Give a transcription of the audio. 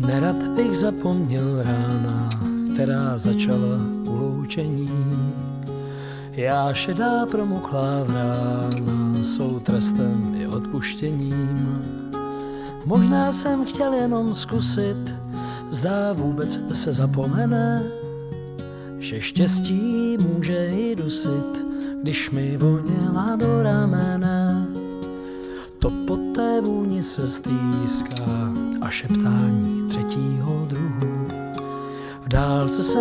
Nerad bych zapomněl rána, která začala uloučení. Já šedá promuklá vrána jsou trestem i odpuštěním. Možná jsem chtěl jenom zkusit, zdá vůbec se zapomene, že štěstí může i dusit, když mi voněla do ramene. To po té vůni se stýská a šeptání třetího druhu. V dálce se